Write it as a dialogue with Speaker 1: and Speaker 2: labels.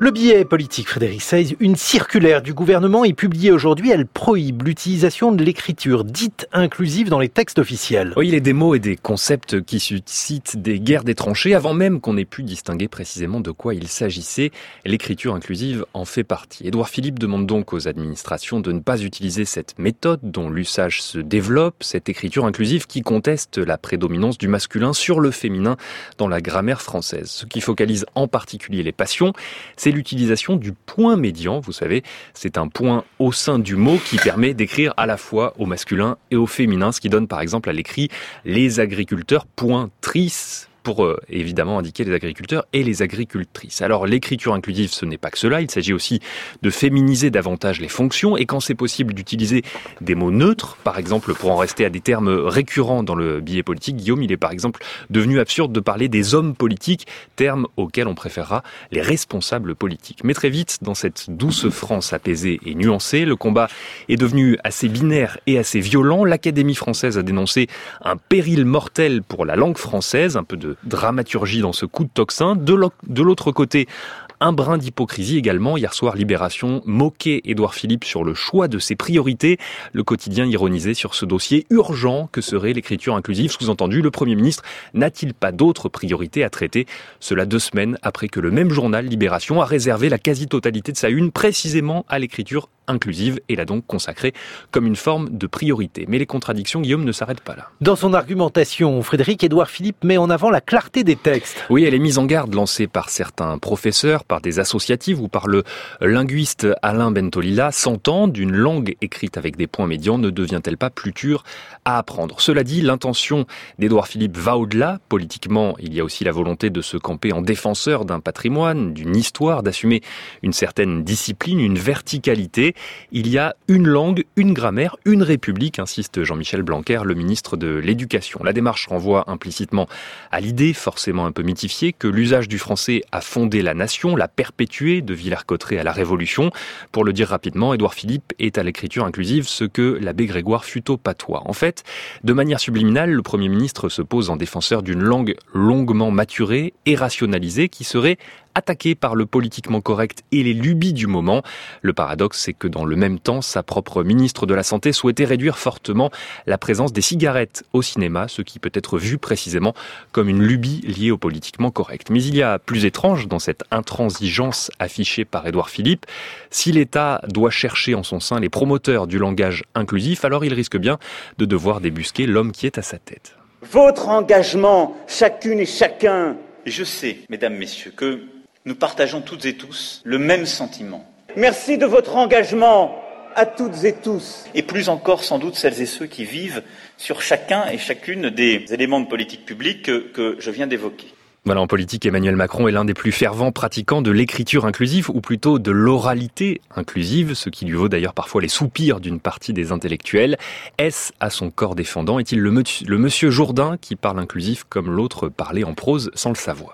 Speaker 1: Le biais politique, Frédéric Seyss, une circulaire du gouvernement est publiée aujourd'hui. Elle prohibe l'utilisation de l'écriture dite inclusive dans les textes officiels.
Speaker 2: Oui, il est des mots et des concepts qui suscitent des guerres des tranchées avant même qu'on ait pu distinguer précisément de quoi il s'agissait. L'écriture inclusive en fait partie. Édouard Philippe demande donc aux administrations de ne pas utiliser cette méthode dont l'usage se développe, cette écriture inclusive qui conteste la prédominance du masculin sur le féminin dans la grammaire française. Ce qui focalise en particulier les passions, c'est l'utilisation du point médian. Vous savez, c'est un point au sein du mot qui permet d'écrire à la fois au masculin et au féminin, ce qui donne par exemple à l'écrit les agriculteurs pointrices, pour évidemment indiquer les agriculteurs et les agricultrices. Alors l'écriture inclusive, ce n'est pas que cela, il s'agit aussi de féminiser davantage les fonctions et quand c'est possible d'utiliser des mots neutres, par exemple pour en rester à des termes récurrents dans le billet politique, Guillaume, il est par exemple devenu absurde de parler des hommes politiques, terme auquel on préférera les responsables politiques. Mais très vite, dans cette douce France apaisée et nuancée, le combat est devenu assez binaire et assez violent. L'Académie française a dénoncé un péril mortel pour la langue française, un peu de dramaturgie dans ce coup de tocsin. De l'autre côté, un brin d'hypocrisie également. Hier soir, Libération moquait Édouard Philippe sur le choix de ses priorités. Le quotidien ironisait sur ce dossier urgent que serait l'écriture inclusive. Sous-entendu, le Premier ministre n'a-t-il pas d'autres priorités à traiter? Cela 2 semaines après que le même journal, Libération, a réservé la quasi-totalité de sa une précisément à l'écriture inclusive et l'a donc consacrée comme une forme de priorité. Mais les contradictions, Guillaume, ne s'arrêtent pas là.
Speaker 1: Dans son argumentation, Frédéric, Édouard Philippe met en avant la clarté des textes.
Speaker 2: Oui, elle est mise en garde lancée par certains professeurs, par des associatives ou par le linguiste Alain Bentolila. S'entend d'une langue écrite avec des points médians ne devient-elle pas plus dure à apprendre? Cela dit, l'intention d'Édouard Philippe va au-delà. Politiquement, il y a aussi la volonté de se camper en défenseur d'un patrimoine, d'une histoire, d'assumer une certaine discipline, une verticalité. Il y a une langue, une grammaire, une république, insiste Jean-Michel Blanquer, le ministre de l'Éducation. La démarche renvoie implicitement à l'idée, forcément un peu mythifiée, que l'usage du français a fondé la nation, l'a perpétuée de Villers-Cotterêts à la Révolution. Pour le dire rapidement, Édouard Philippe est à l'écriture inclusive ce que l'abbé Grégoire fut au patois. En fait, de manière subliminale, le Premier ministre se pose en défenseur d'une langue longuement maturée et rationalisée qui serait attaqué par le politiquement correct et les lubies du moment. Le paradoxe, c'est que dans le même temps, sa propre ministre de la Santé souhaitait réduire fortement la présence des cigarettes au cinéma, ce qui peut être vu précisément comme une lubie liée au politiquement correct. Mais il y a plus étrange dans cette intransigeance affichée par Édouard Philippe. Si l'État doit chercher en son sein les promoteurs du langage inclusif, alors il risque bien de devoir débusquer l'homme qui est à sa tête.
Speaker 3: Votre engagement, chacune et chacun. Je sais, mesdames, messieurs, que nous partageons toutes et tous le même sentiment. Merci de votre engagement à toutes et tous. Et plus encore, sans doute, celles et ceux qui vivent sur chacun et chacune des éléments de politique publique que je viens d'évoquer.
Speaker 2: Voilà, en politique, Emmanuel Macron est l'un des plus fervents pratiquants de l'écriture inclusive, ou plutôt de l'oralité inclusive, ce qui lui vaut d'ailleurs parfois les soupirs d'une partie des intellectuels. Est-ce à son corps défendant? Est-il le monsieur Jourdain qui parle inclusif comme l'autre parlait en prose sans le savoir?